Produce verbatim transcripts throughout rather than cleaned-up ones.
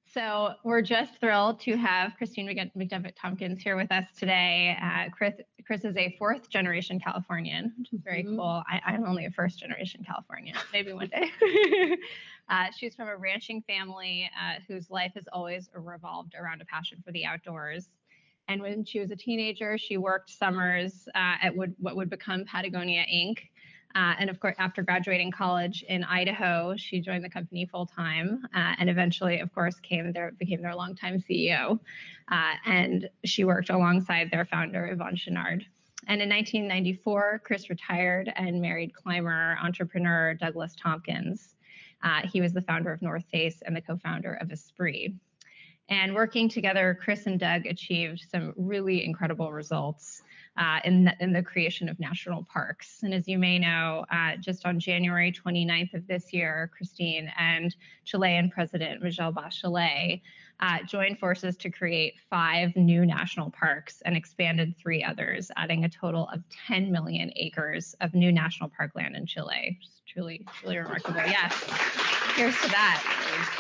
So we're just thrilled to have Christine McDevitt Tompkins here with us today. Uh, Chris, Chris is a fourth generation Californian, which is very mm-hmm. cool. I, I'm only a first generation Californian, maybe one day. uh, she's from a ranching family uh, whose life has always revolved around a passion for the outdoors. And when she was a teenager, she worked summers uh, at would, what would become Patagonia Incorporated. Uh, and of course, after graduating college in Idaho, she joined the company full time, uh, and eventually, of course, came their became their longtime C E O. Uh, and she worked alongside their founder, Yvon Chouinard. And in nineteen ninety-four, Chris retired and married climber entrepreneur Douglas Tompkins. Uh, he was the founder of North Face and the co-founder of Esprit. And working together, Chris and Doug achieved some really incredible results uh, in, the, in the creation of national parks. And as you may know, uh, just on January twenty-ninth of this year, Christine and Chilean President Michelle Bachelet uh, joined forces to create five new national parks and expanded three others, adding a total of ten million acres of new national park land in Chile. It's truly, truly remarkable. Yes, here's to that.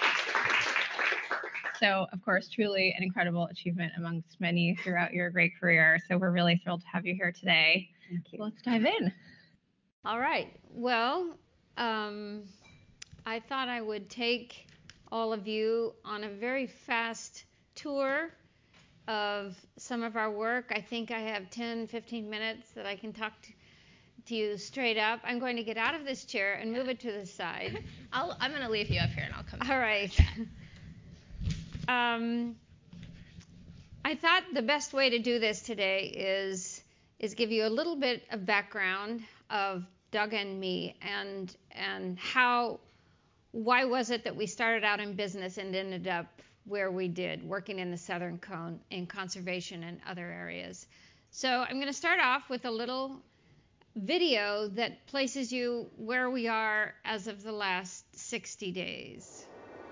So, of course, truly an incredible achievement amongst many throughout your great career. So we're really thrilled to have you here today. Thank you. Let's dive in. All right. Well, um, I thought I would take all of you on a very fast tour of some of our work. I think I have ten, fifteen minutes that I can talk to, to you straight up. I'm going to get out of this chair and move it to the side. I'll, I'm going to leave you up here and I'll come back. All right. Um, I thought the best way to do this today is is give you a little bit of background of Doug and me and and how why was it that we started out in business and ended up where we did, working in the Southern Cone in conservation and other areas. So I'm going to start off with a little video that places you where we are as of the last sixty days.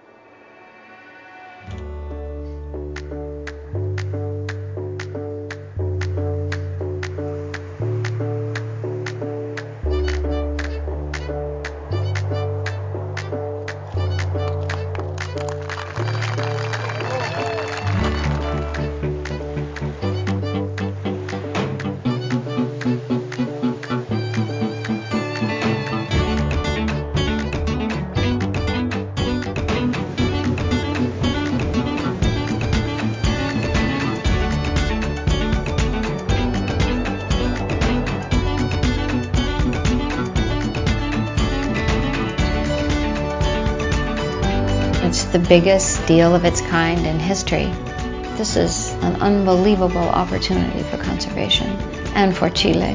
The biggest deal of its kind in history. This is an unbelievable opportunity for conservation and for Chile.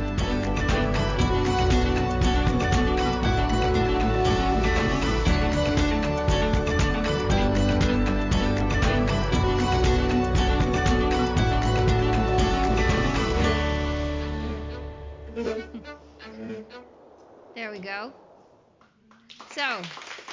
There we go. So,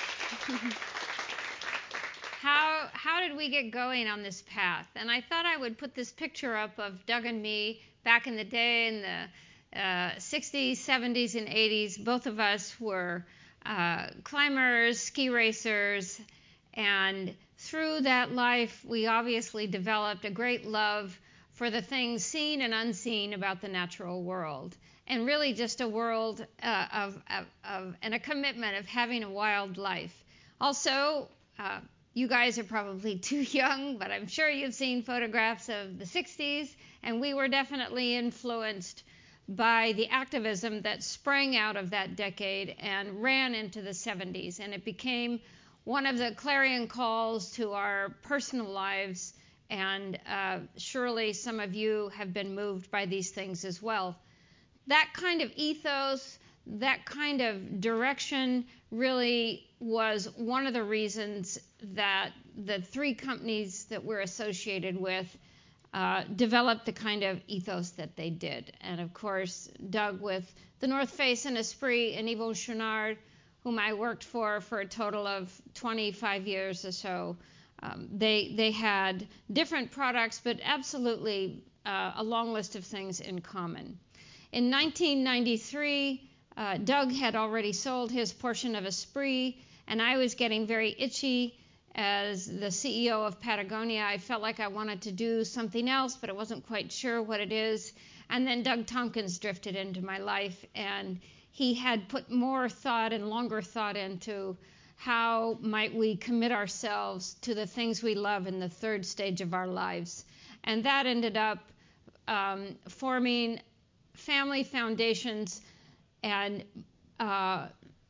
How, how did we get going on this path? And I thought I would put this picture up of Doug and me back in the day in the uh, sixties, seventies, and eighties. Both of us were uh, climbers, ski racers, and through that life, we obviously developed a great love for the things seen and unseen about the natural world, and really just a world uh, of, of, of, and a commitment of having a wild life. Also, uh, you guys are probably too young, but I'm sure you've seen photographs of the sixties, and we were definitely influenced by the activism that sprang out of that decade and ran into the seventies, and it became one of the clarion calls to our personal lives, and uh, surely some of you have been moved by these things as well. That kind of ethos, that kind of direction really was one of the reasons that the three companies that we're associated with uh, developed the kind of ethos that they did. And of course, Doug with the North Face and Esprit, and Yvon Chouinard, whom I worked for for a total of twenty-five years or so. Um, they, they had different products, but absolutely uh, a long list of things in common. In nineteen ninety-three, Uh, Doug had already sold his portion of Esprit, and I was getting very itchy as the C E O of Patagonia, I felt like I wanted to do something else, but I wasn't quite sure what it is. And then Doug Tompkins drifted into my life, and he had put more thought and longer thought into how might we commit ourselves to the things we love in the third stage of our lives. And that ended up um, forming Family Foundations and uh,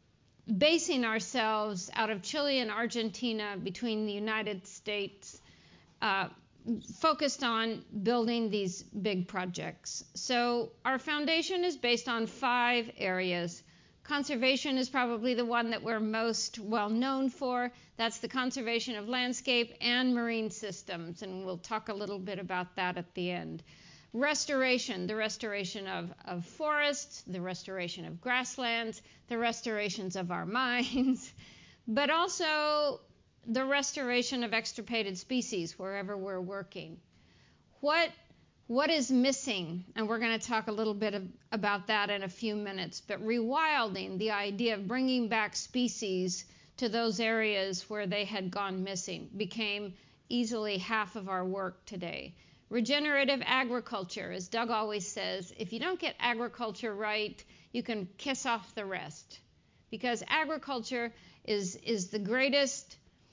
basing ourselves out of Chile and Argentina between the United States, uh, focused on building these big projects. So our foundation is based on five areas. Conservation is probably the one that we're most well known for. That's the conservation of landscape and marine systems, and we'll talk a little bit about that at the end. Restoration, the restoration of, of forests, the restoration of grasslands, the restorations of our mines, but also the restoration of extirpated species wherever we're working. What, what is missing? And we're going to talk a little bit of, about that in a few minutes, but rewilding, the idea of bringing back species to those areas where they had gone missing, became easily half of our work today. Regenerative agriculture, as Doug always says, if you don't get agriculture right, you can kiss off the rest. Because agriculture is, is the greatest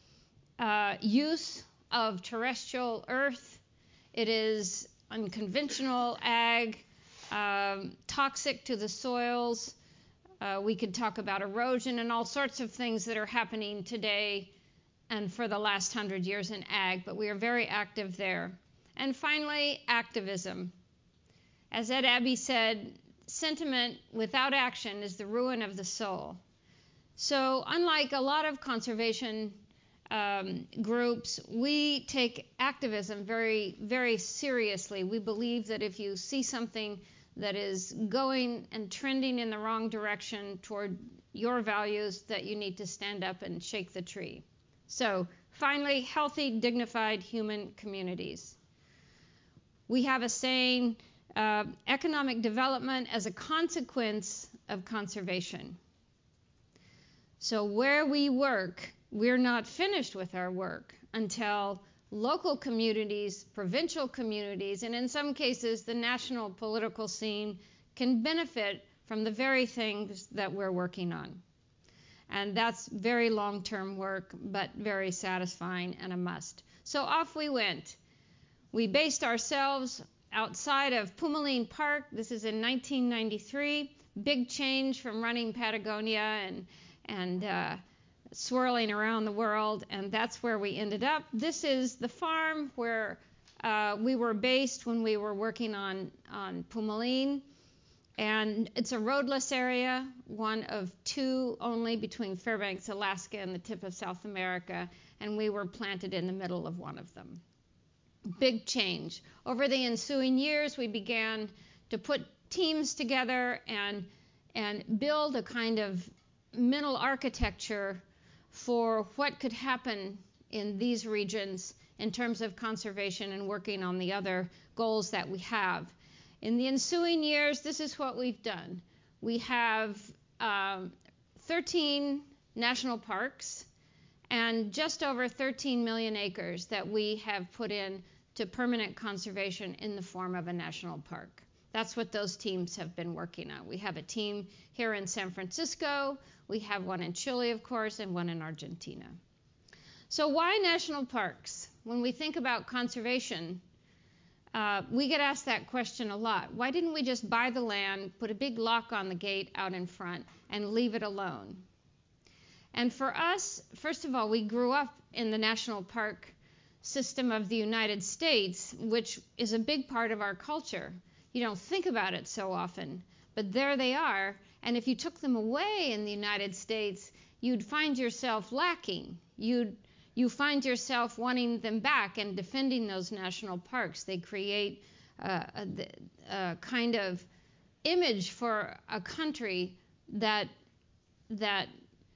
uh, use of terrestrial earth. It is unconventional ag, um, toxic to the soils. Uh, we could talk about erosion and all sorts of things that are happening today and for the last hundred years in ag, but we are very active there. And finally, activism. As Ed Abbey said, sentiment without action is the ruin of the soul. So unlike a lot of conservation um, groups, we take activism very, very seriously. We believe that if you see something that is going and trending in the wrong direction toward your values, that you need to stand up and shake the tree. So finally, healthy, dignified human communities. We have a saying, uh, economic development as a consequence of conservation. So where we work, we're not finished with our work until local communities, provincial communities, and in some cases the national political scene can benefit from the very things that we're working on. And that's very long-term work, but very satisfying and a must. So off we went. We based ourselves outside of Pumalín Park. This is in nineteen ninety-three. Big change from running Patagonia and, and uh, swirling around the world, and that's where we ended up. This is the farm where uh, we were based when we were working on, on Pumalín. And it's a roadless area, one of two only between Fairbanks, Alaska, and the tip of South America, and we were planted in the middle of one of them. Big change. Over the ensuing years, we began to put teams together and, and build a kind of mental architecture for what could happen in these regions in terms of conservation and working on the other goals that we have. In the ensuing years, this is what we've done. We have um, thirteen national parks and just over thirteen million acres that we have put in to permanent conservation in the form of a national park. That's what those teams have been working on. We have a team here in San Francisco, we have one in Chile, of course, and one in Argentina. So why national parks? When we think about conservation, uh, we get asked that question a lot. Why didn't we just buy the land, put a big lock on the gate out in front, and leave it alone? And for us, first of all, we grew up in the national park system of the United States, which is a big part of our culture. You don't think about it so often, but there they are. And if you took them away in the United States, you'd find yourself lacking. You'd you find yourself wanting them back and defending those national parks. They create uh, a, a kind of image for a country that that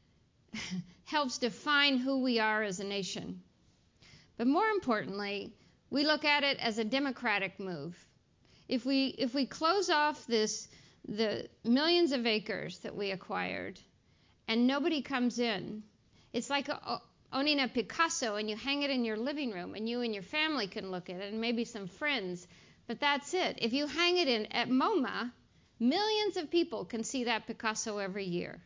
helps define who we are as a nation. But more importantly, we look at it as a democratic move. If we if we close off this the millions of acres that we acquired and nobody comes in, it's like a, owning a Picasso and you hang it in your living room and you and your family can look at it and maybe some friends, but that's it. If you hang it in at MoMA, millions of people can see that Picasso every year.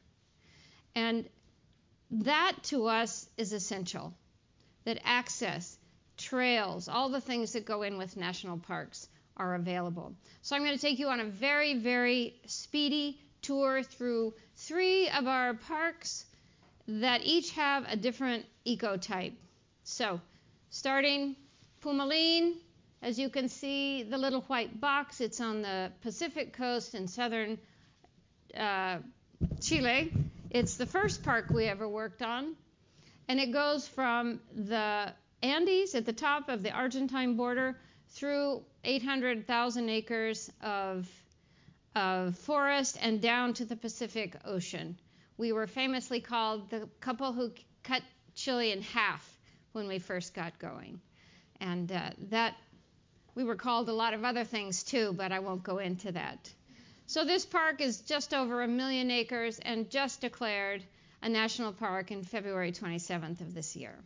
And that to us is essential, that access, trails, all the things that go in with national parks are available. So I'm going to take you on a very, very speedy tour through three of our parks that each have a different ecotype. So, starting Pumalín, as you can see, the little white box, it's on the Pacific coast in southern uh, Chile. It's the first park we ever worked on, and it goes from the Andes at the top of the Argentine border through eight hundred thousand acres of, of forest and down to the Pacific Ocean. We were famously called the couple who cut Chile in half when we first got going. And uh, that, we were called a lot of other things too, but I won't go into that. So this park is just over a million acres and just declared a national park in February twenty-seventh of this year.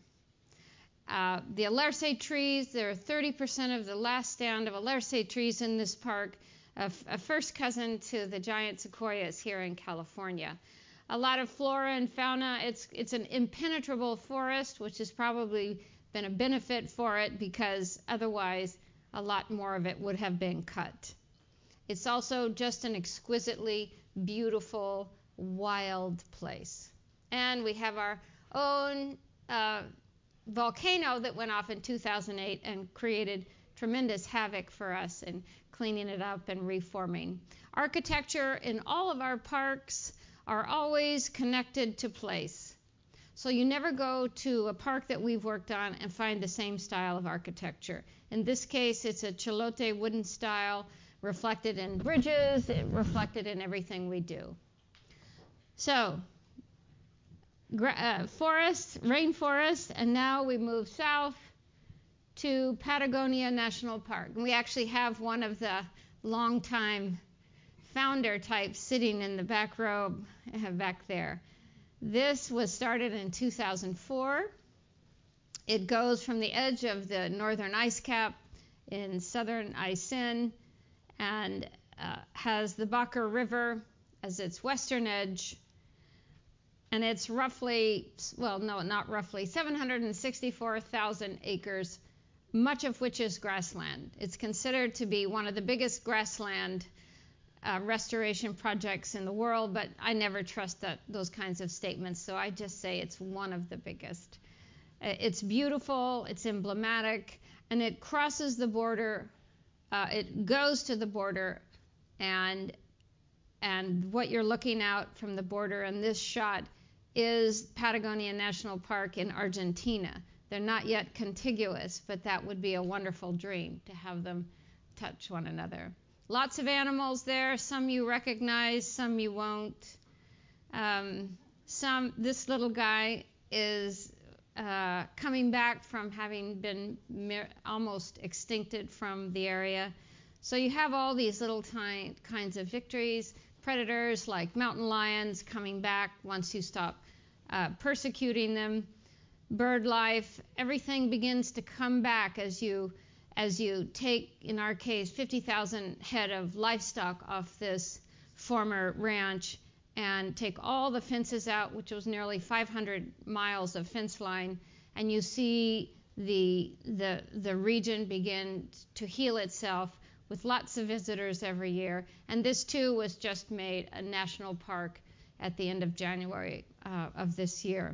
Uh, the Alerce trees, there are thirty percent of the last stand of Alerce trees in this park, a, a first cousin to the giant sequoias here in California. A lot of flora and fauna. It's, it's an impenetrable forest, which has probably been a benefit for it because otherwise a lot more of it would have been cut. It's also just an exquisitely beautiful, wild place. And we have our own uh, volcano that went off in two thousand eight and created tremendous havoc for us in cleaning it up and reforming. Architecture in all of our parks are always connected to place. So you never go to a park that we've worked on and find the same style of architecture. In this case, it's a Chilote wooden style, reflected in bridges, reflected in everything we do. So, uh, forest, rainforest, and now we move south to Patagonia National Park. And we actually have one of the longtime founder types sitting in the back row back there. This was started in two thousand four. It goes from the edge of the northern ice cap in southern Aysén and uh, has the Baker River as its western edge. And it's roughly, well, no, not roughly, seven hundred sixty-four thousand acres, much of which is grassland. It's considered to be one of the biggest grassland Uh, restoration projects in the world, but I never trust that those kinds of statements, so I just say it's one of the biggest. Uh, it's beautiful, it's emblematic, and it crosses the border. Uh, it goes to the border, and and what you're looking out from the border in this shot is Patagonia National Park in Argentina. They're not yet contiguous, but that would be a wonderful dream to have them touch one another. Lots of animals there, some you recognize, some you won't. Um, some, this little guy is uh, coming back from having been mer- almost extincted from the area. So you have all these little ty- kinds of victories. Predators like mountain lions coming back once you stop uh, persecuting them. Bird life, everything begins to come back as you as you take, in our case, fifty thousand head of livestock off this former ranch and take all the fences out, which was nearly five hundred miles of fence line, and you see the, the, the region begin to heal itself with lots of visitors every year. And this, too, was just made a national park at the end of January uh, of this year.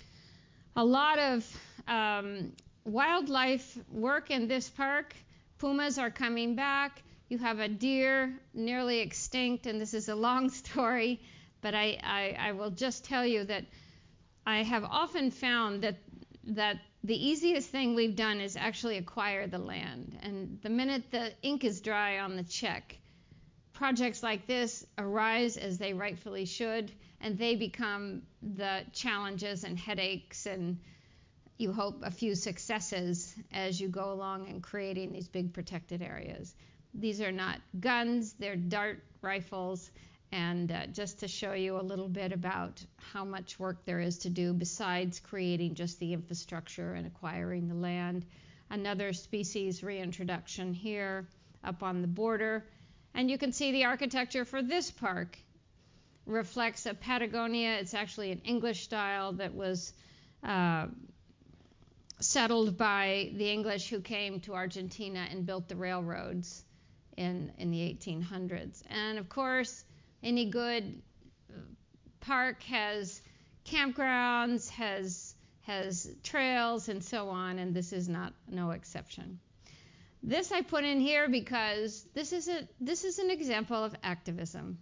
A lot of um, wildlife work in this park. Pumas are coming back. You have a deer nearly extinct, and this is a long story, but I, I, I will just tell you that I have often found that that the easiest thing we've done is actually acquire the land. And the minute the ink is dry on the check, projects like this arise as they rightfully should, and they become the challenges and headaches and, you hope, a few successes as you go along in creating these big protected areas. These are not guns, they're dart rifles, And uh, just to show you a little bit about how much work there is to do besides creating just the infrastructure and acquiring the land. Another species reintroduction here up on the border. And you can see the architecture for this park reflects a Patagonia. It's actually an English style that was uh, settled by the English who came to Argentina and built the railroads in, in the eighteen hundreds. And of course, any good park has campgrounds, has has trails, and so on, and this is not no exception. This I put in here because this is a this is an example of activism.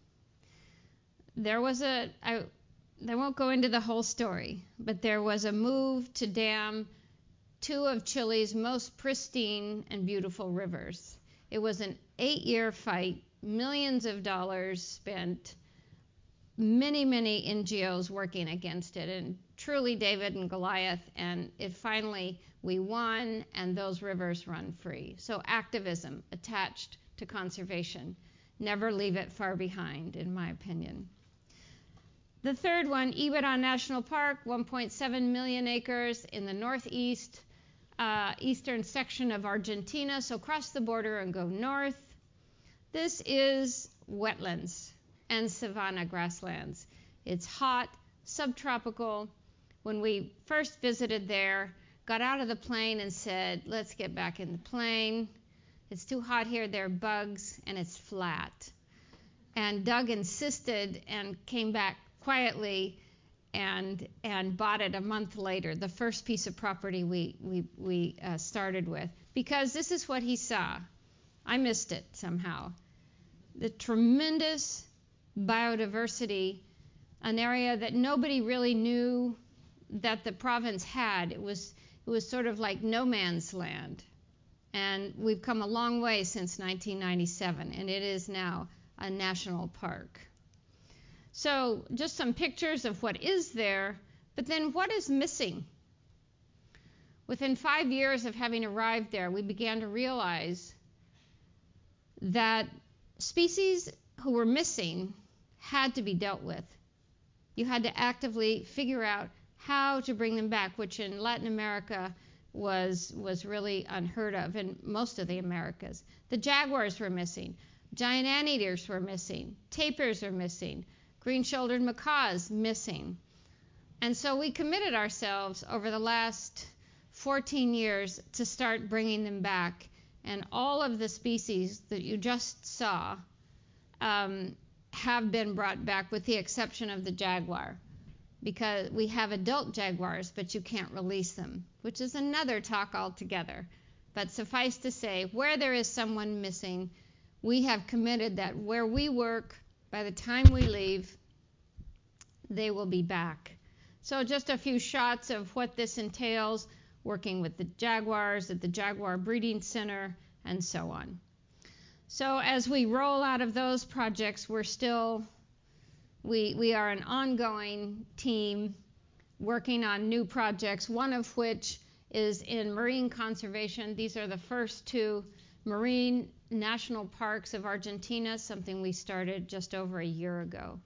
There was a I, I won't go into the whole story, but there was a move to dam two of Chile's most pristine and beautiful rivers. It was an eight-year fight, millions of dollars spent, many, many N G Os working against it, and truly David and Goliath, and it finally, we won, and those rivers run free. So activism attached to conservation. Never leave it far behind, in my opinion. The third one, Ibarra National Park, one point seven million acres in the northeast, uh, eastern section of Argentina, so cross the border and go north. This is wetlands and savanna grasslands. It's hot, subtropical. When we first visited there, got out of the plane and said, let's get back in the plane. It's too hot here, there are bugs, and it's flat. And Doug insisted and came back quietly and and bought it a month later, the first piece of property we, we, we uh, started with, because this is what he saw. I missed it somehow. The tremendous biodiversity, an area that nobody really knew that the province had. It was it was sort of like no man's land. And we've come a long way since nineteen ninety-seven, and it is now a national park. So just some pictures of what is there, but then what is missing? Within five years of having arrived there, we began to realize that species who were missing had to be dealt with. You had to actively figure out how to bring them back, which in Latin America was was really unheard of in most of the Americas. The jaguars were missing. Giant anteaters were missing. Tapirs are missing. Green-shouldered macaws missing. And so we committed ourselves over the last fourteen years to start bringing them back. And all of the species that you just saw um, have been brought back, with the exception of the jaguar, because we have adult jaguars, but you can't release them, which is another talk altogether. But suffice to say, where there is someone missing, we have committed that where we work, by the time we leave, they will be back. So just a few shots of what this entails, working with the jaguars at the Jaguar Breeding Center, and so on. So as we roll out of those projects, we're still, we, we are an ongoing team working on new projects, one of which is in marine conservation. These are the first two marine national parks of Argentina, something we started just over a year ago.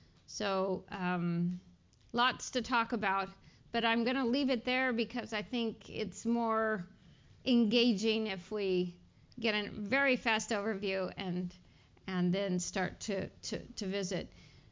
So um, lots to talk about, but I'm going to leave it there because I think it's more engaging if we get a very fast overview and and then start to, to, to visit.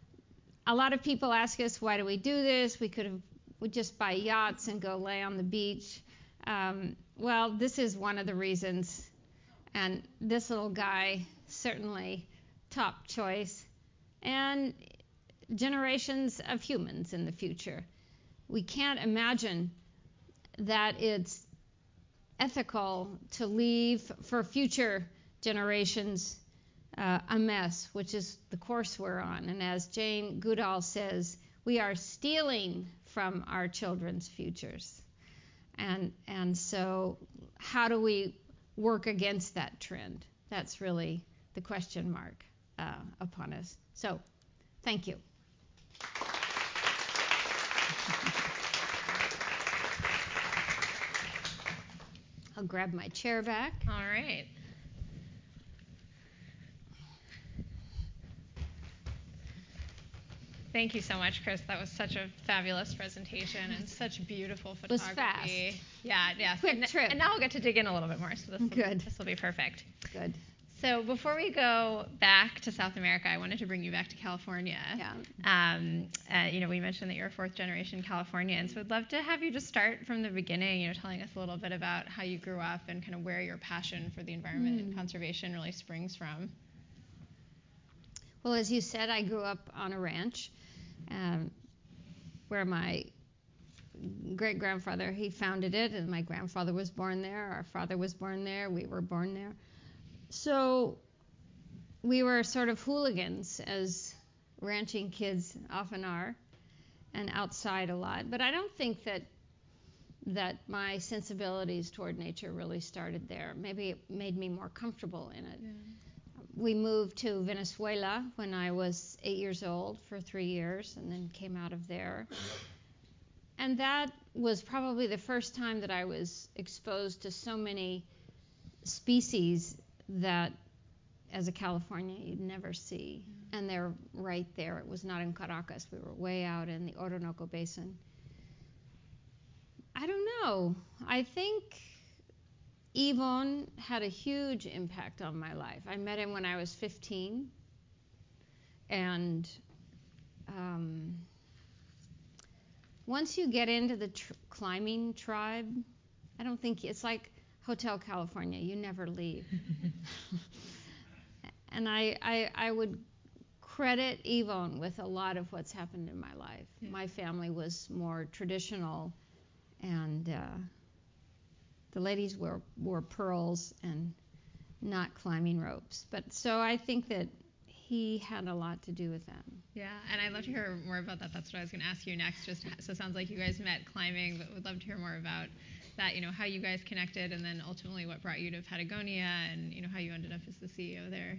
A lot of people ask us, why do we do this? We could have we just buy yachts and go lay on the beach. Um, well, this is one of the reasons. And this little guy, certainly top choice. And generations of humans in the future. We can't imagine that it's ethical to leave for future generations uh, a mess, which is the course we're on. And as Jane Goodall says, we are stealing from our children's futures. And, and so how do we work against that trend? That's really the question mark uh, upon us. So, thank you. I'll grab my chair back. All right. Thank you so much, Chris. That was such a fabulous presentation and such beautiful photography. It was fast. Yeah, yeah. Quick and, trip. And now we'll get to dig in a little bit more. So this will, Good. This will be perfect. Good. So before we go back to South America, I wanted to bring you back to California. Yeah. Um, uh, you know, we mentioned that you're a fourth generation Californian, so I'd love to have you just start from the beginning, you know, telling us a little bit about how you grew up and kind of where your passion for the environment mm. and conservation really springs from. Well, as you said, I grew up on a ranch um, where my great-grandfather, he founded it, and my grandfather was born there. Our father was born there. We were born there. So we were sort of hooligans, as ranching kids often are, and outside a lot. But I don't think that that my sensibilities toward nature really started there. Maybe it made me more comfortable in it. Yeah. We moved to Venezuela when I was eight years old for three years, and then came out of there. And that was probably the first time that I was exposed to so many species that, as a Californian, you'd never see. Mm-hmm. And they're right there. It was not in Caracas. We were way out in the Orinoco Basin. I don't know. I think Yvon had a huge impact on my life. I met him when I was fifteen. And um, once you get into the tr- climbing tribe, I don't think it's like Hotel California. You never leave. And I, I, I would credit Yvon with a lot of what's happened in my life. Yeah. My family was more traditional, and uh, the ladies wore, wore pearls and not climbing ropes. But so I think that he had a lot to do with that. Yeah, and I'd love to hear more about that. That's what I was going to ask you next. Just so it sounds like you guys met climbing, but would love to hear more about that, you know, how you guys connected, and then ultimately what brought you to Patagonia, and, you know, how you ended up as the C E O there.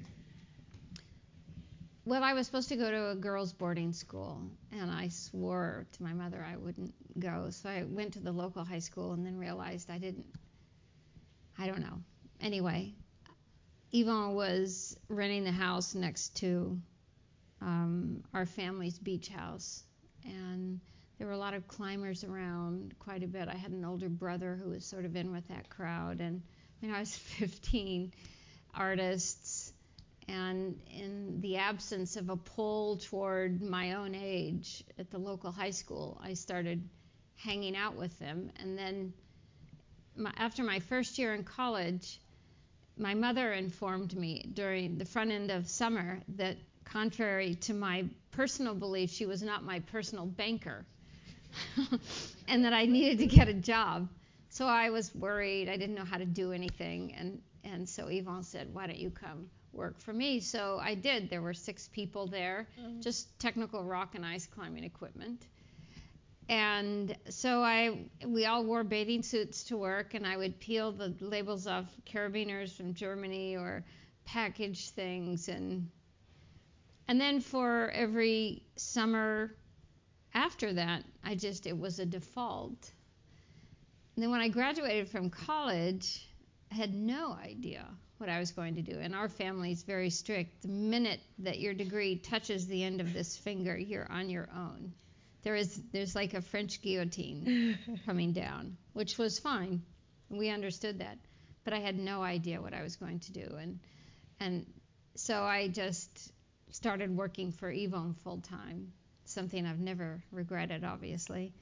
Well, I was supposed to go to a girls' boarding school, and I swore to my mother I wouldn't go. So I went to the local high school and then realized I didn't, I don't know. Anyway, Yvon was renting the house next to um, our family's beach house, and there were a lot of climbers around quite a bit. I had an older brother who was sort of in with that crowd, and you know, I was fifteen, artists, and in the absence of a pull toward my own age at the local high school, I started hanging out with them. And then my, after my first year in college, my mother informed me during the front end of summer that, contrary to my personal belief, she was not my personal banker and that I needed to get a job. So I was worried. I didn't know how to do anything. And, and so Yvon said, why don't you come work for me? So I did. There were six people there, mm-hmm. just technical rock and ice climbing equipment. And so I, we all wore bathing suits to work, and I would peel the labels off carabiners from Germany or package things. And and then for every summer after that, I just, it was a default. And then when I graduated from college, I had no idea what I was going to do. And our family is very strict. The minute that your degree touches the end of this finger, you're on your own. There is, there's like a French guillotine coming down, which was fine. We understood that. But I had no idea what I was going to do. And and so I just started working for Yvon full time, something I've never regretted, obviously.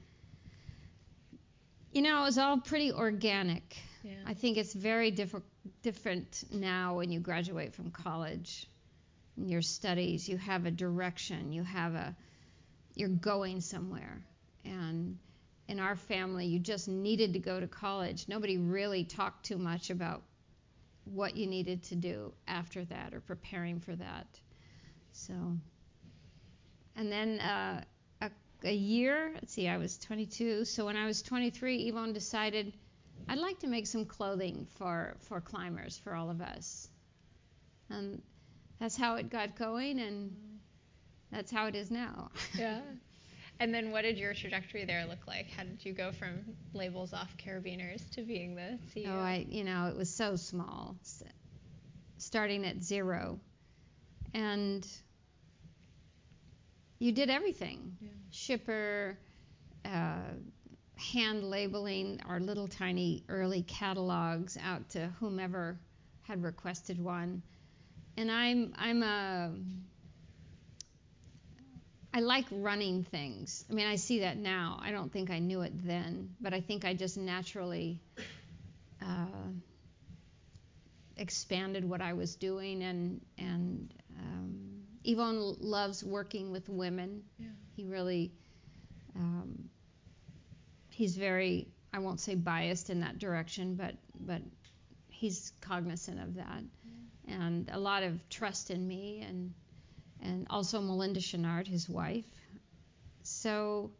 You know, it was all pretty organic. Yeah. I think it's very diff- different now when you graduate from college. In your studies, you have a direction, you have a, you're going somewhere. And in our family, you just needed to go to college. Nobody really talked too much about what you needed to do after that or preparing for that. So, and then uh, a, a year, let's see, I was twenty-two. So when I was twenty-three, Yvon decided I'd like to make some clothing for, for climbers, for all of us. And that's how it got going, and that's how it is now. Yeah. And then what did your trajectory there look like? How did you go from labels off carabiners to being the C E O? Oh, I, you know, it was so small, starting at zero. And you did everything. Yeah. Shipper, uh, hand labeling our little tiny early catalogs out to whomever had requested one. And I'm I'm a I like running things. I mean, I see that now. I don't think I knew it then, but I think I just naturally uh, expanded what I was doing. And and um, Yvon loves working with women. Yeah. He really um, he's very, I won't say biased in that direction, but but he's cognizant of that, yeah. And a lot of trust in me, and and also Melinda Chenard, his wife. So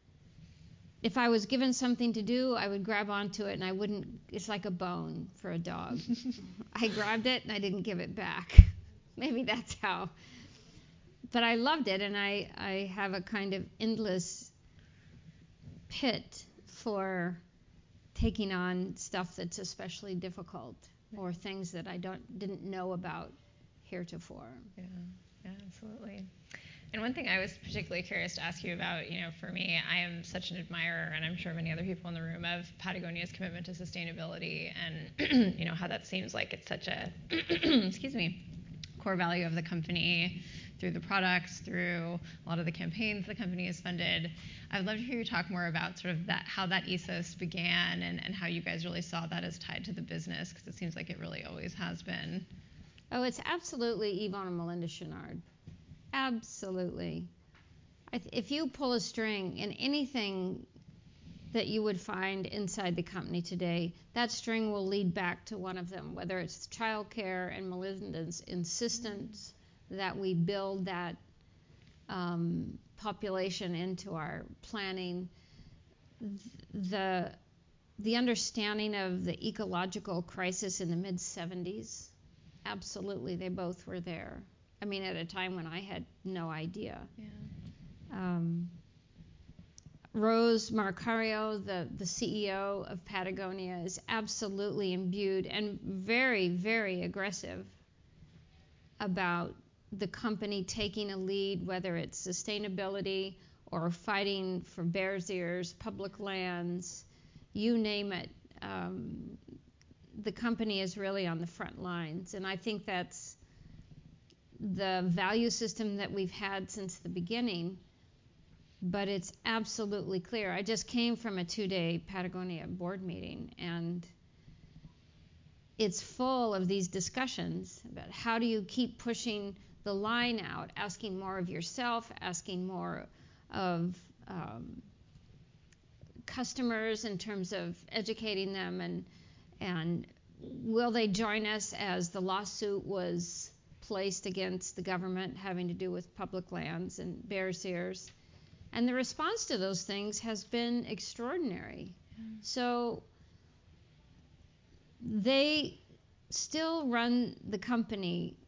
if I was given something to do, I would grab onto it, and I wouldn't. It's like a bone for a dog. I grabbed it and I didn't give it back. Maybe that's how. But I loved it, and I I have a kind of endless pit for taking on stuff that's especially difficult, or things that I don't didn't know about heretofore. Yeah, yeah, absolutely. And one thing I was particularly curious to ask you about, you know, for me, I am such an admirer, and I'm sure many other people in the room, of Patagonia's commitment to sustainability, and you know how that seems like it's such a excuse me core value of the company, through the products, through a lot of the campaigns the company has funded. I would love to hear you talk more about sort of that, how that ethos began, and, and how you guys really saw that as tied to the business, because it seems like it really always has been. Oh, it's absolutely Yvon and Melinda Chenard. Absolutely. I th- if you pull a string in anything that you would find inside the company today, that string will lead back to one of them, whether it's childcare and Melinda's insistence mm-hmm. that we build that um, population into our planning, the the understanding of the ecological crisis in the mid seventies, absolutely, they both were there. I mean, at a time when I had no idea. Yeah. Um, Rose Marcario, the, the C E O of Patagonia, is absolutely imbued and very, very aggressive about the company taking a lead, whether it's sustainability or fighting for Bears Ears, public lands, you name it. Um, the company is really on the front lines, and I think that's the value system that we've had since the beginning, but it's absolutely clear. I just came from a two-day Patagonia board meeting, and it's full of these discussions about how do you keep pushing the line out, asking more of yourself, asking more of um, customers in terms of educating them, and and will they join us as the lawsuit was placed against the government having to do with public lands and Bears Ears. And the response to those things has been extraordinary. Mm. So they still run the company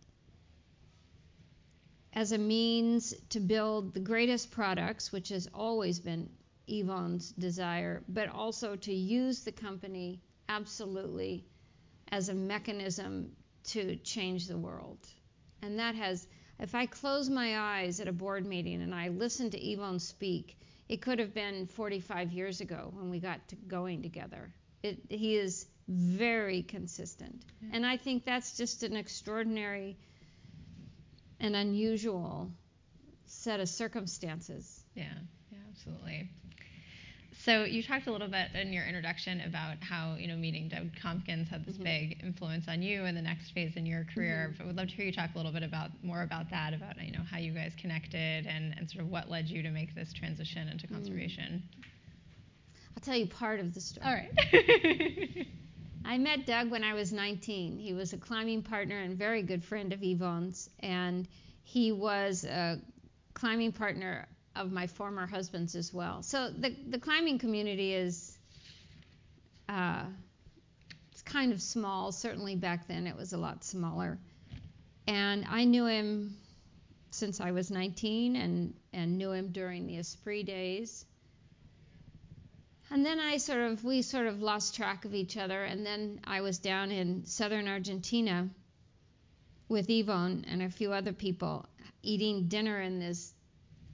as a means to build the greatest products, which has always been Yvon's desire, but also to use the company absolutely as a mechanism to change the world. And that has, if I close my eyes at a board meeting and I listen to Yvon speak, it could have been forty-five years ago when we got to going together. It, he is very consistent. Yeah. And I think that's just an extraordinary and unusual set of circumstances. Yeah, yeah, absolutely. So you talked a little bit in your introduction about how, you know, meeting Doug Tompkins had this mm-hmm. big influence on you in the next phase in your career. Mm-hmm. But I would love to hear you talk a little bit about more about that, about, you know, how you guys connected, and, and sort of what led you to make this transition into conservation. Mm. I'll tell you part of the story. All right. I met Doug when I was nineteen. He was a climbing partner and very good friend of Yvon's, and he was a climbing partner of my former husband's as well. So the the climbing community is uh, it's kind of small. Certainly back then it was a lot smaller. And I knew him since I was nineteen, and, and knew him during the Esprit days. And then I sort of we sort of lost track of each other, and then I was down in southern Argentina with Yvon and a few other people eating dinner in this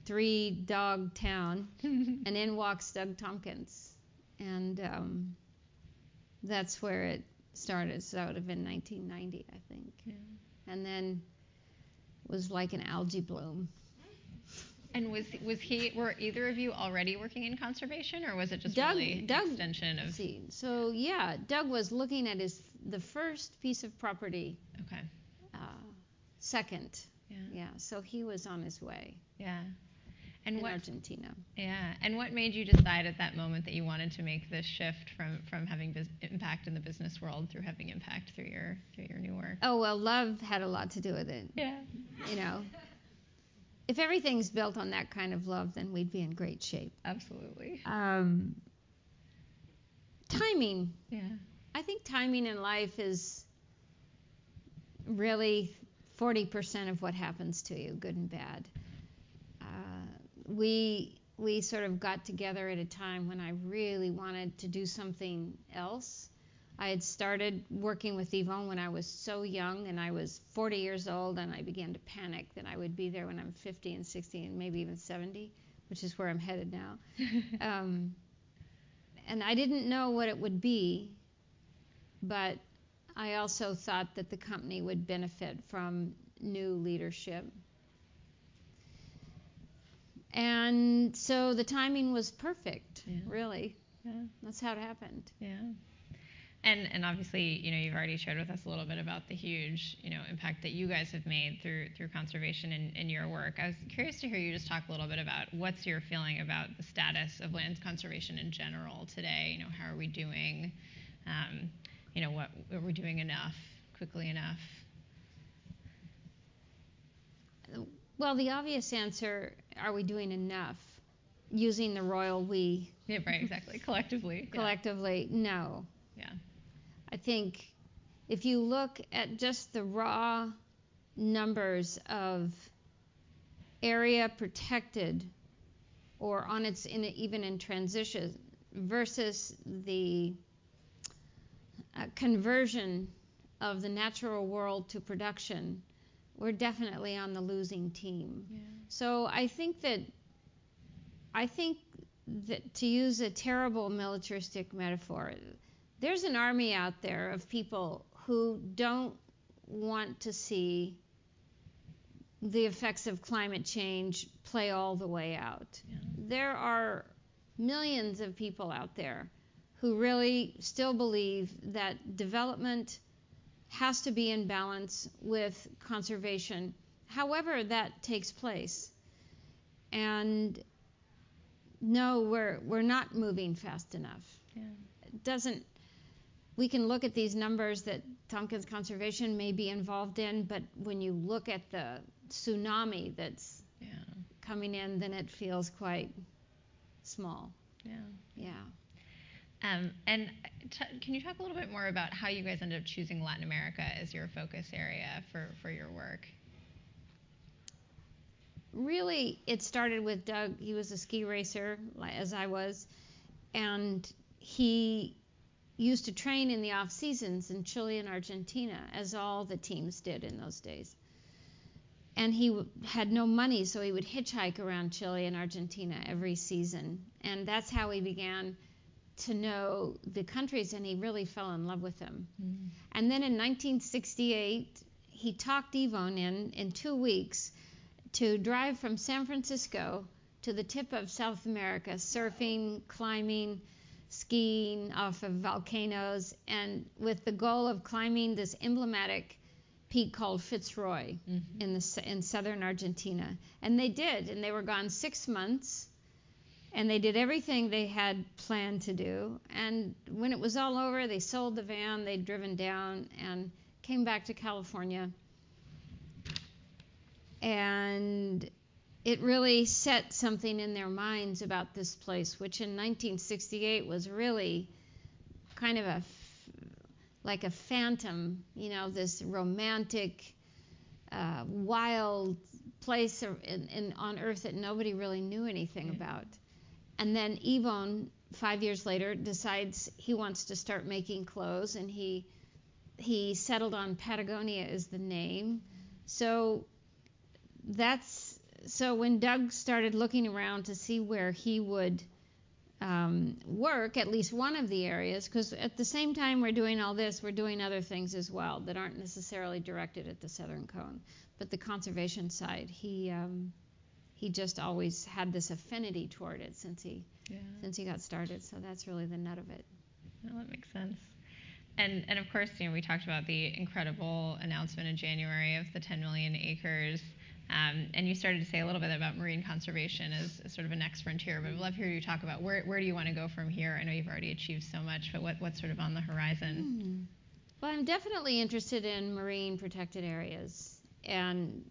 three dog town, and in walks Doug Tompkins, and um, that's where it started. So that would have been nineteen ninety, I think, yeah. And then it was like an algae bloom. And was was he? Were either of you already working in conservation, or was it just Doug, really an Doug, extension of? See, so yeah, Doug was looking at his the first piece of property. Okay. Uh, second. Yeah. Yeah. So he was on his way. Yeah. And in what, Argentina. Yeah. And what made you decide at that moment that you wanted to make this shift from from having bus- impact in the business world through having impact through your through your new work? Oh well, love had a lot to do with it. Yeah. You know. If everything's built on that kind of love, then we'd be in great shape. Absolutely. Um, timing. Yeah. I think timing in life is really forty percent of what happens to you, good and bad. Uh, we we sort of got together at a time when I really wanted to do something else. I had started working with Yvonne when I was so young, and I was forty years old, and I began to panic that I would be there when I'm fifty and sixty and maybe even seventy, which is where I'm headed now. um, and I didn't know what it would be, but I also thought that the company would benefit from new leadership. And so the timing was perfect, yeah. really. Yeah. That's how it happened. Yeah. And and obviously, you know, you've already shared with us a little bit about the huge, you know, impact that you guys have made through through conservation in, in your work. I was curious to hear you just talk a little bit about what's your feeling about the status of land conservation in general today. You know, how are we doing? Um, you know, what are we doing enough, quickly enough? Well, the obvious answer, are we doing enough? Using the royal we. Yeah, right, exactly. Collectively. Collectively, yeah. no. Yeah. I think if you look at just the raw numbers of area protected or on its in even in transition versus the uh, conversion of the natural world to production, we're definitely on the losing team. Yeah. So I think that I think that to use a terrible militaristic metaphor, there's an army out there of people who don't want to see the effects of climate change play all the way out. Yeah. There are millions of people out there who really still believe that development has to be in balance with conservation, however that takes place. And no, we're we're not moving fast enough. Yeah. It doesn't. We can look at these numbers that Tompkins Conservation may be involved in, but when you look at the tsunami that's yeah. coming in, then it feels quite small. Yeah. Yeah. Um, and t- can you talk a little bit more about how you guys ended up choosing Latin America as your focus area for, for your work? Really, it started with Doug. He was a ski racer, as I was, and he used to train in the off seasons in Chile and Argentina, as all the teams did in those days. And he w- had no money, so he would hitchhike around Chile and Argentina every season. And that's how he began to know the countries, and he really fell in love with them. Mm. And then in nineteen sixty-eight, he talked Yvonne in, in two weeks to drive from San Francisco to the tip of South America, surfing, climbing, skiing off of volcanoes, and with the goal of climbing this emblematic peak called Fitzroy mm-hmm. in the in southern Argentina. And they did, and they were gone six months, and they did everything they had planned to do. And when it was all over, they sold the van they'd driven down and came back to California. And it really set something in their minds about this place, which in nineteen sixty-eight was really kind of a like a phantom, you know, this romantic, uh, wild place in, in, on Earth that nobody really knew anything mm-hmm. about. And then Yvonne, five years later, decides he wants to start making clothes, and he he settled on Patagonia as the name. So that's so when Doug started looking around to see where he would um, work, at least one of the areas, because at the same time we're doing all this, we're doing other things as well that aren't necessarily directed at the Southern Cone. But the conservation side, he um, he just always had this affinity toward it since he yeah. since he got started. So that's really the nut of it. Well, that makes sense. And and of course, you know, we talked about the incredible announcement in January of the ten million acres, um, and you started to say a little bit about marine conservation as, as sort of a next frontier. But I'd love to hear you talk about where where do you want to go from here? I know you've already achieved so much, but what what's sort of on the horizon? Hmm. Well, I'm definitely interested in marine protected areas, and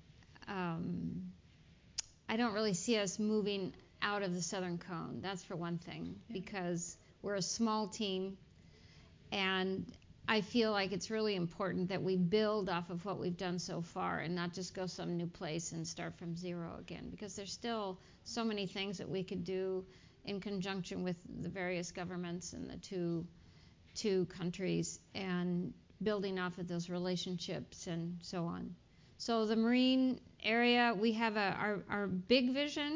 um, I don't really see us moving out of the Southern Cone. That's for one thing, yeah. because we're a small team. And I feel like it's really important that we build off of what we've done so far and not just go some new place and start from zero again, because there's still so many things that we could do in conjunction with the various governments in the two two countries and building off of those relationships and so on. So the marine area, we have a our, our big vision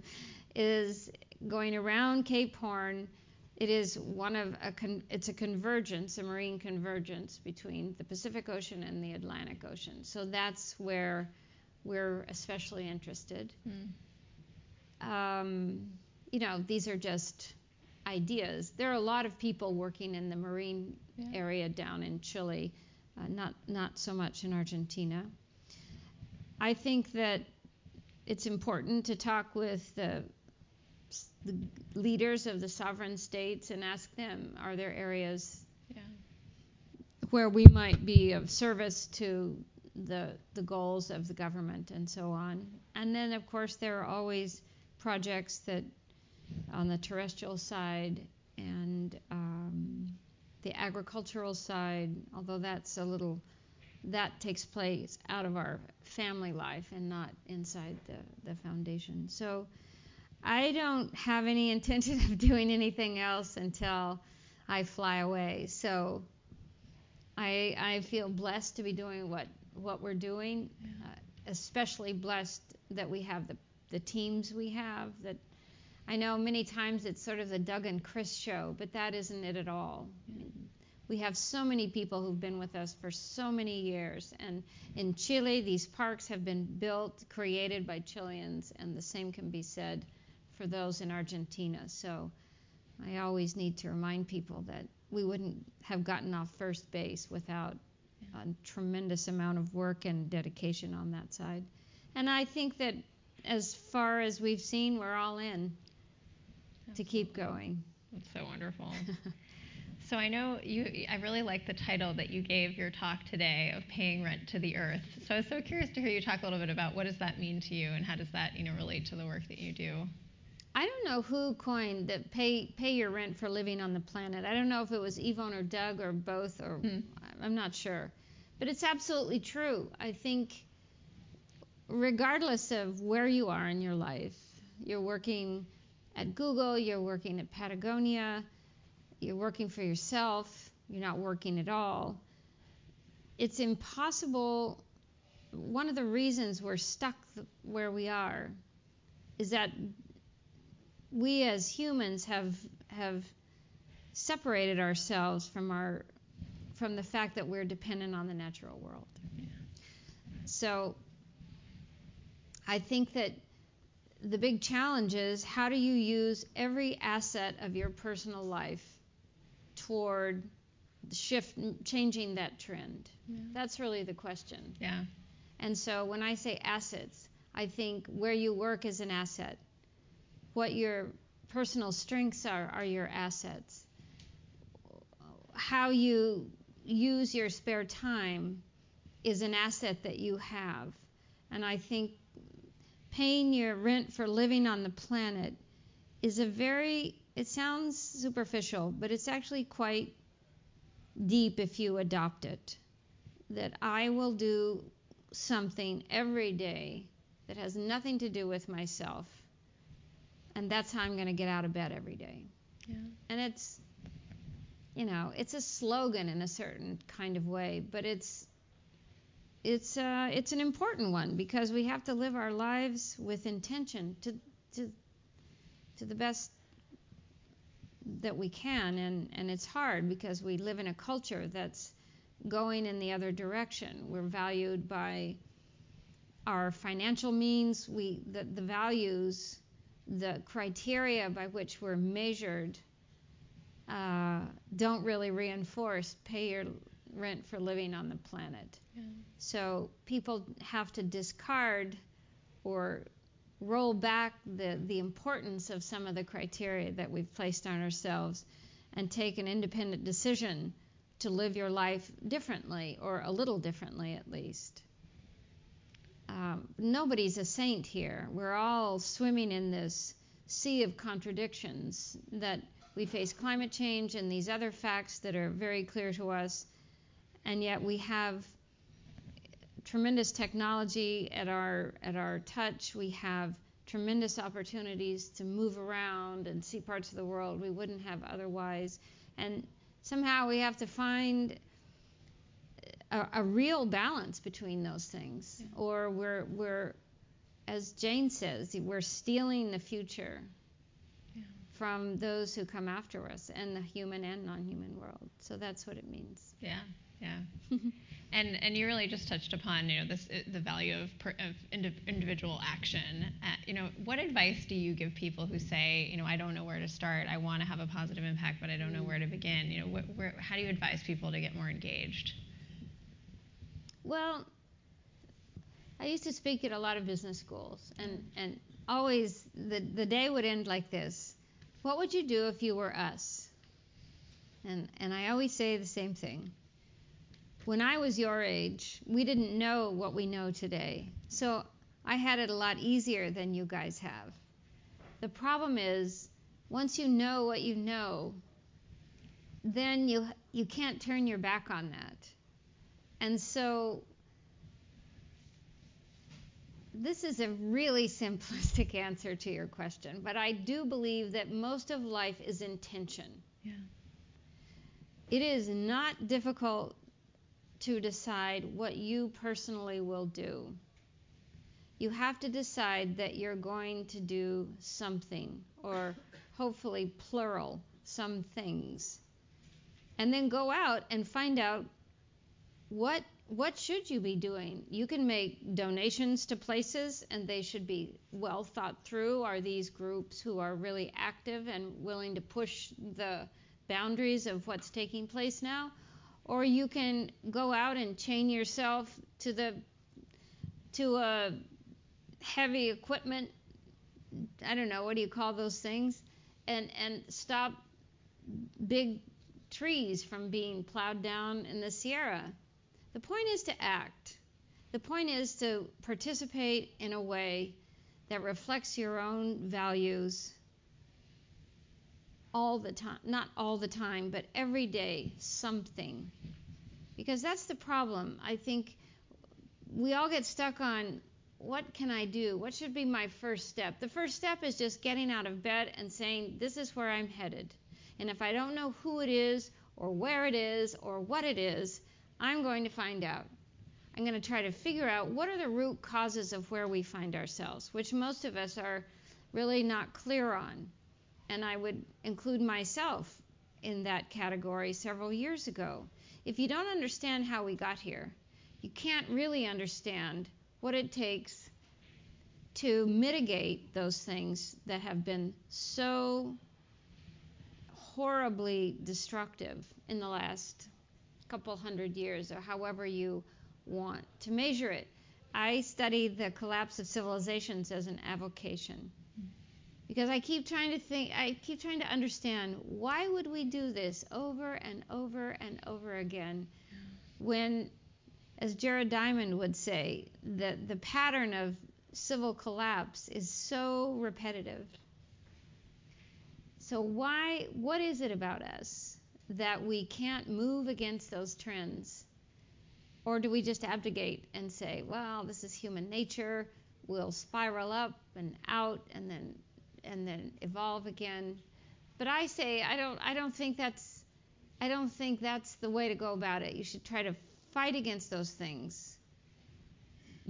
is going around Cape Horn. It is one of a con- it's a convergence, a marine convergence between the Pacific Ocean and the Atlantic Ocean. So that's where we're especially interested. Mm. Um, you know, these are just ideas. There are a lot of people working in the marine yeah. area down in Chile, uh, not not so much in Argentina. I think that it's important to talk with the the leaders of the sovereign states and ask them, are there areas yeah. where we might be of service to the the goals of the government and so on. And then, of course, there are always projects that on the terrestrial side and um, the agricultural side, although that's a little, that takes place out of our family life and not inside the, the foundation. So I don't have any intention of doing anything else until I fly away. So I I feel blessed to be doing what, what we're doing, yeah. uh, especially blessed that we have the, the teams we have. That I know many times it's sort of the Doug and Chris show, but that isn't it at all. Yeah. I mean, we have so many people who've been with us for so many years. And in Chile, these parks have been built, created by Chileans, and the same can be said for those in Argentina. So I always need to remind people that we wouldn't have gotten off first base without a tremendous amount of work and dedication on that side. And I think that as far as we've seen, we're all in Absolutely. To keep going. That's so wonderful. So I know you, I really like the title that you gave your talk today of Paying Rent to the Earth. So I was so curious to hear you talk a little bit about what does that mean to you and how does that, you know, relate to the work that you do? I don't know who coined that pay pay your rent for living on the planet. I don't know if it was Yvonne or Doug or both, or hmm. I'm not sure. But it's absolutely true. I think regardless of where you are in your life, you're working at Google, you're working at Patagonia, you're working for yourself, you're not working at all. It's impossible. One of the reasons we're stuck where we are is that we as humans have have separated ourselves from our from the fact that we're dependent on the natural world. Yeah. So I think that the big challenge is how do you use every asset of your personal life toward shift changing that trend? Yeah. That's really the question. Yeah. And so when I say assets, I think where you work is an asset. What your personal strengths are are your assets. How you use your spare time is an asset that you have. And I think paying your rent for living on the planet is a very, it sounds superficial, but it's actually quite deep if you adopt it. That I will do something every day that has nothing to do with myself. And that's how I'm going to get out of bed every day. Yeah. And it's, you know, it's a slogan in a certain kind of way, but it's it's uh, it's an important one because we have to live our lives with intention to to to the best that we can, and and it's hard because we live in a culture that's going in the other direction. We're valued by our financial means. We the, the values, the criteria by which we're measured uh, don't really reinforce pay your rent for living on the planet. Yeah. So people have to discard or roll back the, the importance of some of the criteria that we've placed on ourselves and take an independent decision to live your life differently, or a little differently at least. Um, nobody's a saint here. We're all swimming in this sea of contradictions, that we face climate change and these other facts that are very clear to us, and yet we have tremendous technology at our at our touch. We have tremendous opportunities to move around and see parts of the world we wouldn't have otherwise, and somehow we have to find a, a real balance between those things, yeah. or we're we're as Jane says, we're stealing the future yeah. from those who come after us, and the human and non-human world. So that's what it means. Yeah. Yeah, and and you really just touched upon, you know, this the value of per, of indi- individual action. Uh, you know, what advice do you give people who say, you know, I don't know where to start, I want to have a positive impact, but I don't know where to begin? You know, wh- where, how do you advise people to get more engaged? Well, I used to speak at a lot of business schools, and and always the the day would end like this: what would you do if you were us? And and I always say the same thing. When I was your age, we didn't know what we know today. So I had it a lot easier than you guys have. The problem is, once you know what you know, then you you can't turn your back on that. And so this is a really simplistic answer to your question, but I do believe that most of life is intention. Yeah. It is not difficult to decide what you personally will do. You have to decide that you're going to do something, or hopefully plural, some things. And then go out and find out what what should you be doing. You can make donations to places, and they should be well thought through. Are these groups who are really active and willing to push the boundaries of what's taking place now? Or you can go out and chain yourself to the to a heavy equipment, I don't know, what do you call those things, and and stop big trees from being plowed down in the Sierra. The point is to act. The point is to participate in a way that reflects your own values all the time, not all the time, but every day, something. Because that's the problem. I think we all get stuck on, what can I do? What should be my first step? The first step is just getting out of bed and saying, this is where I'm headed. And if I don't know who it is, or where it is, or what it is, I'm going to find out. I'm going to try to figure out what are the root causes of where we find ourselves, which most of us are really not clear on. And I would include myself in that category several years ago. If you don't understand how we got here, you can't really understand what it takes to mitigate those things that have been so horribly destructive in the last couple hundred years, or however you want to measure it. I study the collapse of civilizations as an avocation. Because I keep trying to think, I keep trying to understand, why would we do this over and over and over again when, as Jared Diamond would say, that the pattern of civil collapse is so repetitive. So why, what is it about us that we can't move against those trends? Or do we just abdicate and say, well, this is human nature, we'll spiral up and out and then and then evolve again? But I say I don't I don't think that's I don't think that's the way to go about it. You should try to fight against those things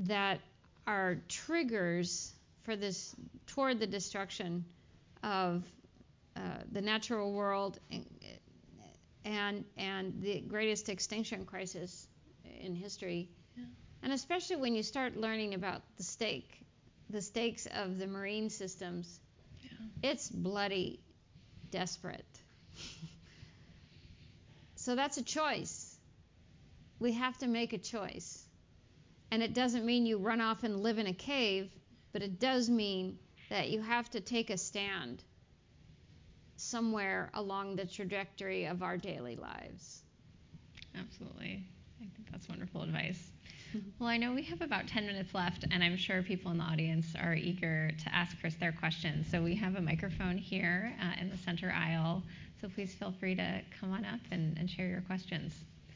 that are triggers for this toward the destruction of uh, the natural world and, and and the greatest extinction crisis in history. Yeah. And especially when you start learning about the stake, the stakes of the marine systems, yeah. It's bloody desperate. So that's a choice. We have to make a choice. And it doesn't mean you run off and live in a cave, but it does mean that you have to take a stand somewhere along the trajectory of our daily lives. Absolutely. I think that's wonderful advice. Well, I know we have about ten minutes left, and I'm sure people in the audience are eager to ask Chris their questions. So we have a microphone here uh, in the center aisle. So please feel free to come on up and, and share your questions.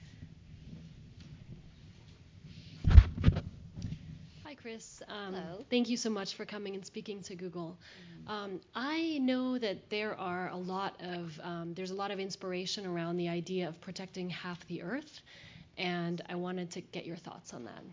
Hi, Chris. Um, Hello. Thank you so much for coming and speaking to Google. Um, I know that there are a lot of um, there's a lot of inspiration around the idea of protecting half the Earth, and I wanted to get your thoughts on that.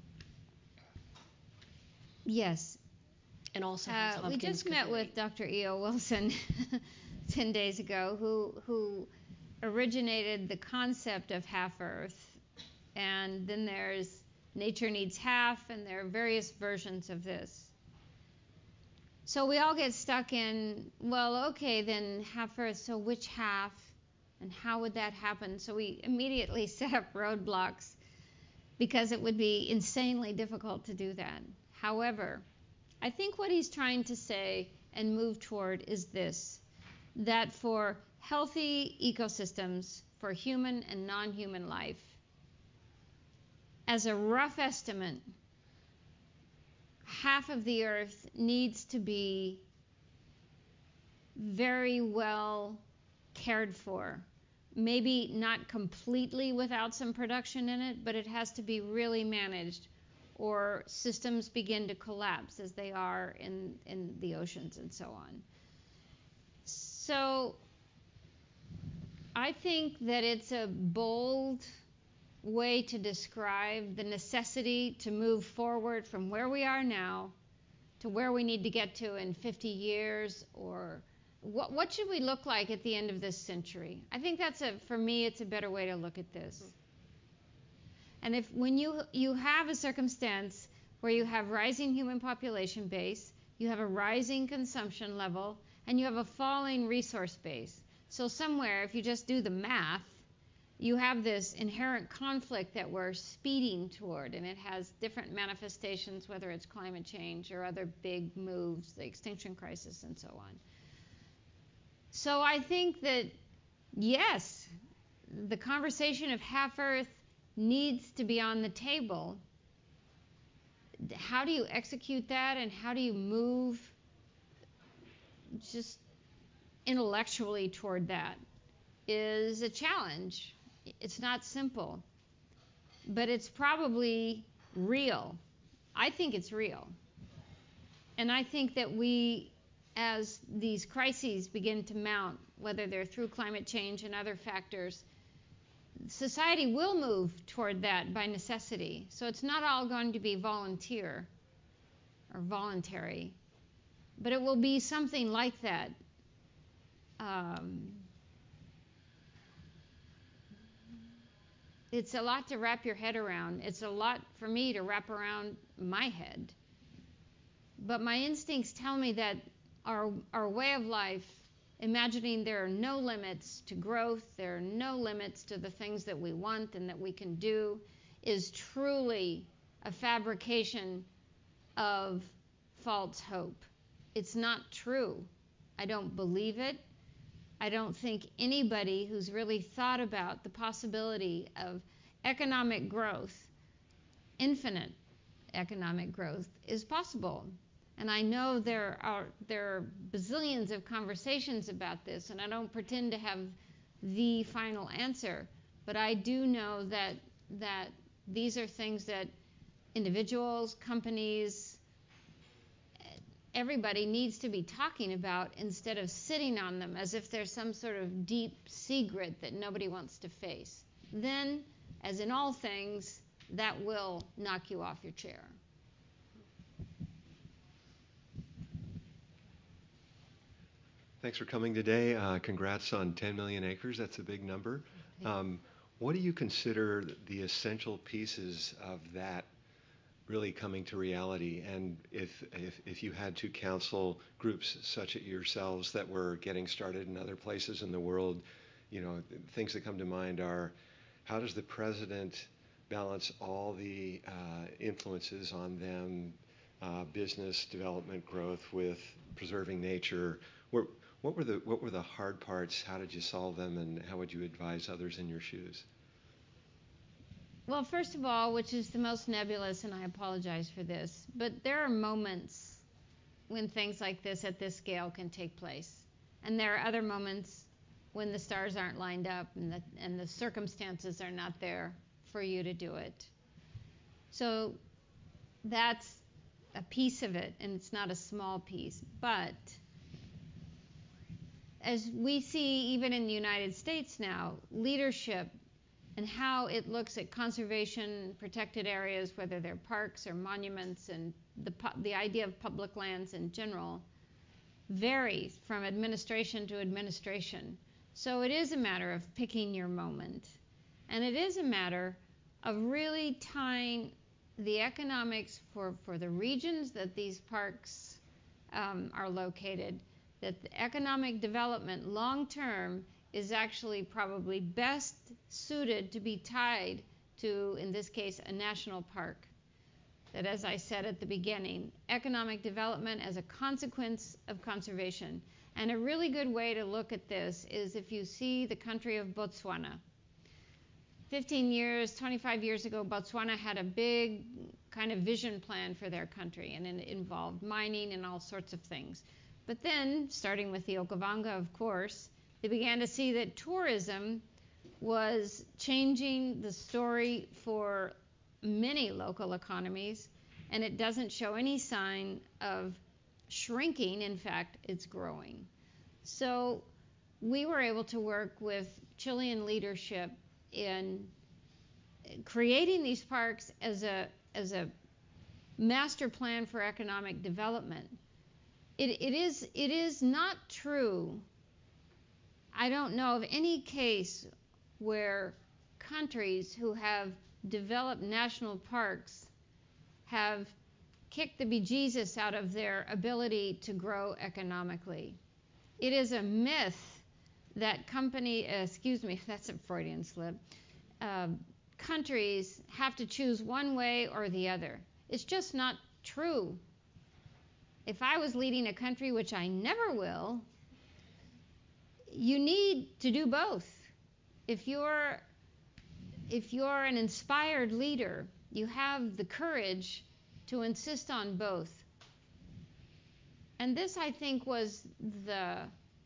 Yes. And also, uh, we just met with Doctor E O Wilson ten days ago, who who originated the concept of half Earth, and then there's Nature Needs Half, and there are various versions of this. So we all get stuck in, well, okay, then half Earth, so which half, and how would that happen? So we immediately set up roadblocks because it would be insanely difficult to do that. However, I think what he's trying to say and move toward is this, that for healthy ecosystems, for human and non-human life, as a rough estimate, half of the Earth needs to be very well cared for. Maybe not completely without some production in it, but it has to be really managed, or systems begin to collapse as they are in, in the oceans and so on. So I think that it's a bold way to describe the necessity to move forward from where we are now to where we need to get to in fifty years, or what, what should we look like at the end of this century? I think that's a, for me, it's a better way to look at this. And if when you you have a circumstance where you have rising human population base, you have a rising consumption level, and you have a falling resource base. So somewhere, if you just do the math, you have this inherent conflict that we're speeding toward, and it has different manifestations, whether it's climate change or other big moves, the extinction crisis, and so on. So I think that, yes, the conversation of half Earth needs to be on the table. How do you execute that, and how do you move just intellectually toward that is a challenge. It's not simple, but it's probably real. I think it's real. And I think that we, as these crises begin to mount, whether they're through climate change and other factors, society will move toward that by necessity. So it's not all going to be volunteer or voluntary, but it will be something like that. Um, It's a lot to wrap your head around. It's a lot for me to wrap around my head. But my instincts tell me that our, our way of life, imagining there are no limits to growth, there are no limits to the things that we want and that we can do, is truly a fabrication of false hope. It's not true. I don't believe it. I don't think anybody who's really thought about the possibility of economic growth, infinite economic growth, is possible. And I know there are there are bazillions of conversations about this, and I don't pretend to have the final answer, but I do know that that these are things that individuals, companies, everybody needs to be talking about instead of sitting on them as if there's some sort of deep secret that nobody wants to face. Then, as in all things, that will knock you off your chair. Thanks for coming today. Uh, congrats on ten million acres. That's a big number. Um, what do you consider the essential pieces of that really coming to reality? And if, if, if you had to counsel groups such as yourselves that were getting started in other places in the world, you know, things that come to mind are, how does the president balance all the uh, influences on them, uh, business development growth with preserving nature? Where, What were the what were the hard parts? How did you solve them, and how would you advise others in your shoes? Well, first of all, which is the most nebulous, and I apologize for this, but there are moments when things like this at this scale can take place. And there are other moments when the stars aren't lined up and the, and the circumstances are not there for you to do it. So that's a piece of it, and it's not a small piece. But as we see even in the United States now, leadership and how it looks at conservation, protected areas, whether they're parks or monuments, and the, the idea of public lands in general, varies from administration to administration. So it is a matter of picking your moment. And it is a matter of really tying the economics for, for the regions that these parks um, are located, that the economic development long-term is actually probably best suited to be tied to, in this case, a national park. That, as I said at the beginning, economic development as a consequence of conservation. And a really good way to look at this is if you see the country of Botswana. fifteen years, twenty-five years ago, Botswana had a big kind of vision plan for their country, and it involved mining and all sorts of things. But then, starting with the Okavango, of course, they began to see that tourism was changing the story for many local economies, and it doesn't show any sign of shrinking. In fact, it's growing. So we were able to work with Chilean leadership in creating these parks as a, as a master plan for economic development. It, it is, it is not true. I don't know of any case where countries who have developed national parks have kicked the bejesus out of their ability to grow economically. It is a myth that company, uh, excuse me, that's a Freudian slip, uh, countries have to choose one way or the other. It's just not true. If I was leading a country, which I never will, you need to do both. If you're, if you're an inspired leader, you have the courage to insist on both. And this, I think, was the,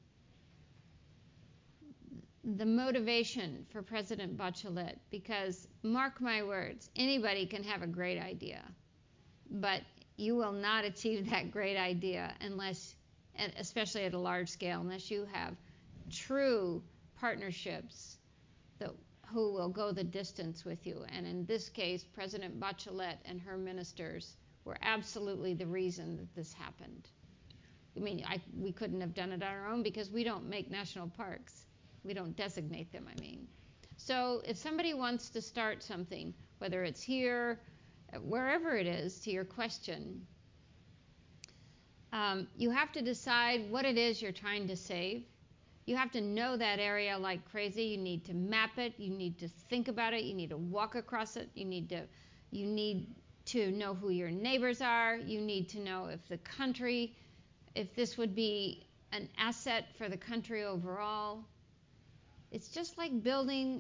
the motivation for President Bachelet, because mark my words, anybody can have a great idea, but you will not achieve that great idea unless, especially at a large scale, unless you have true partnerships that, who will go the distance with you. And in this case, President Bachelet and her ministers were absolutely the reason that this happened. I mean, I, we couldn't have done it on our own because we don't make national parks. We don't designate them, I mean. So if somebody wants to start something, whether it's here, wherever it is, to your question, um, you have to decide what it is you're trying to save. You have to know that area like crazy. You need to map it. You need to think about it. You need to walk across it. You need to, you need to know who your neighbors are. You need to know if the country, if this would be an asset for the country overall. It's just like building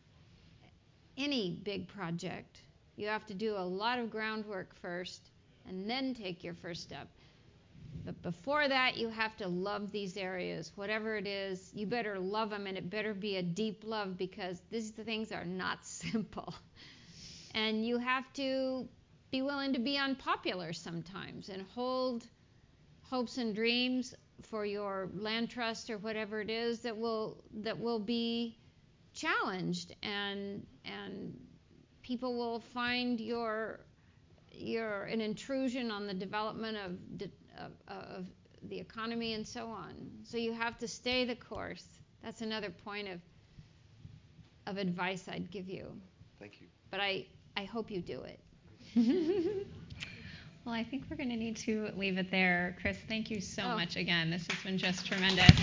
any big project. You have to do a lot of groundwork first and then take your first step. But before that, you have to love these areas. Whatever it is, you better love them, and it better be a deep love, because these things are not simple. And you have to be willing to be unpopular sometimes and hold hopes and dreams for your land trust or whatever it is that will that will be challenged, and and people will find your you're an intrusion on the development of, of, of the economy, and so on. So you have to stay the course. That's another point of of advice I'd give you. Thank you. But I, I hope you do it. Well, I think we're going to need to leave it there. Chris, thank you so Oh. much again. This has been just tremendous. Good.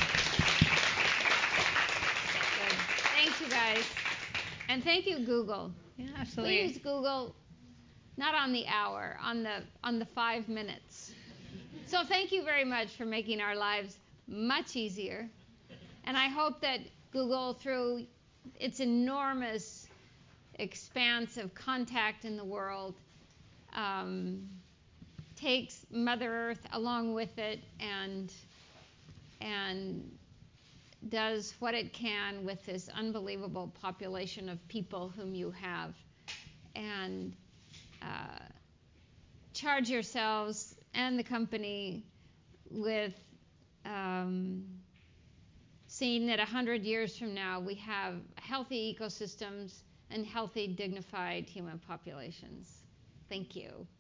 Thank you, guys. And thank you, Google. Yeah, absolutely. Please, Google, not on the hour, on the on the five minutes. So thank you very much for making our lives much easier. And I hope that Google, through its enormous expanse of contact in the world, um, takes Mother Earth along with it and and does what it can with this unbelievable population of people whom you have, and uh, charge yourselves and the company with um, seeing that one hundred years from now we have healthy ecosystems and healthy, dignified human populations. Thank you.